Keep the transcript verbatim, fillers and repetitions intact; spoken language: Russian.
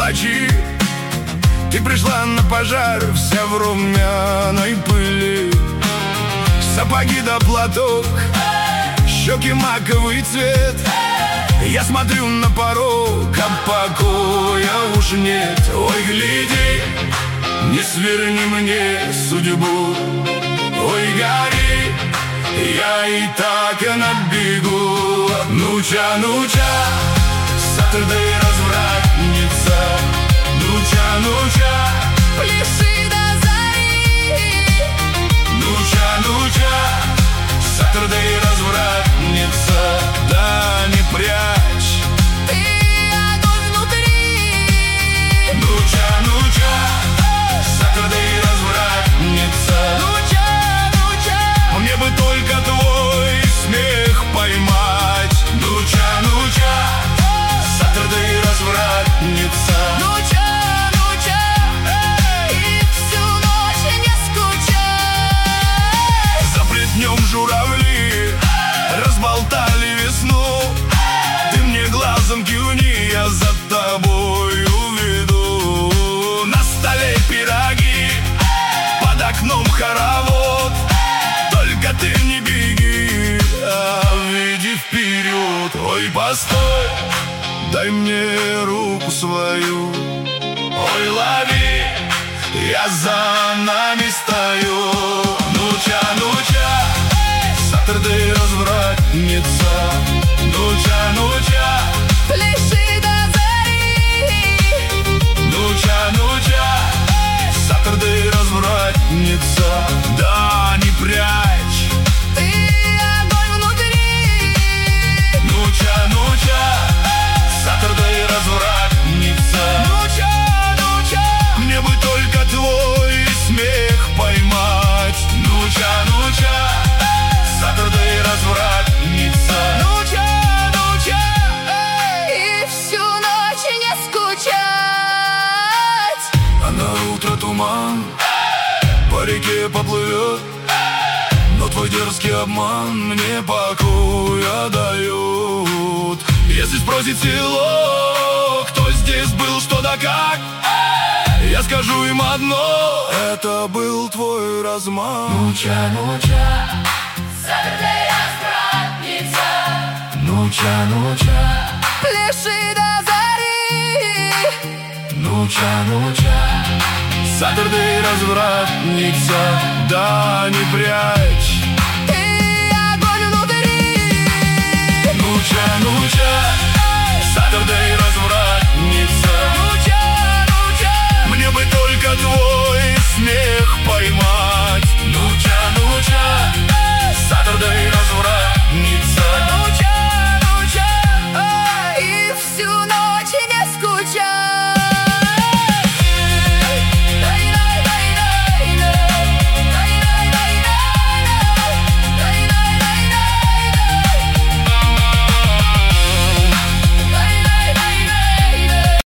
плачи. Ты пришла на пожар, вся в румяной пыли. Сапоги да платок, щеки маковый цвет. Я смотрю на порог, а покоя уж нет. Ой, гляди, не сверни мне судьбу. Ой, гори, я и так и набегу. Ну-ча, ну-ча, Сатурдей развратница. Ну-ча, ну-ча, пляши до зари. Ну-ча, ну-ча, Сатурдей развратница. Да не прячь Ты огонь внутри. Ну-ча, ну-ча, Сатурдей развратница. Ну-ча, ну-ча, Мне бы только твой смех поймать. Ну-ча, ну-ча, Сатурдей развратница. ну-ча, ну-ча, и всю ночь не скучай. Заплетнем журавли, разболтали весну. Ты мне глазом кивни, я за тобою веду. На столе пироги, под окном хоровод. Только ты не беги, а веди вперед. Ой, постой, дай мне руку свою. Ой, лови, я за нами стою. Ну-ча, ну-ча, Сатурдей развратница. Ну-ча, ну-ча, Пляши до зари. ну-ча, ну-ча, Сатурдей развратница. Да не прячь Ты огонь внутри. Ну-ча, ну-ча, Сатурдей развратница. Ну-ча, ну-ча, Мне бы только твой смех поймать. Ну-ча, ну-ча, Сатурдей развратница. ну-ча, ну-ча, и всю ночь не скучать. А на утро туман по реке поплывет, но твой дерзкий обман мне покоя дает. Если спросит село, кто здесь был, что да как, я скажу им одно: это был твой размах. Ну-ча, ну-ча, Сатурдей развратница. Ну-ча, ну-ча, Пляши до зари. ну-ча, ну-ча, Сатурдей развратница. Да не прячь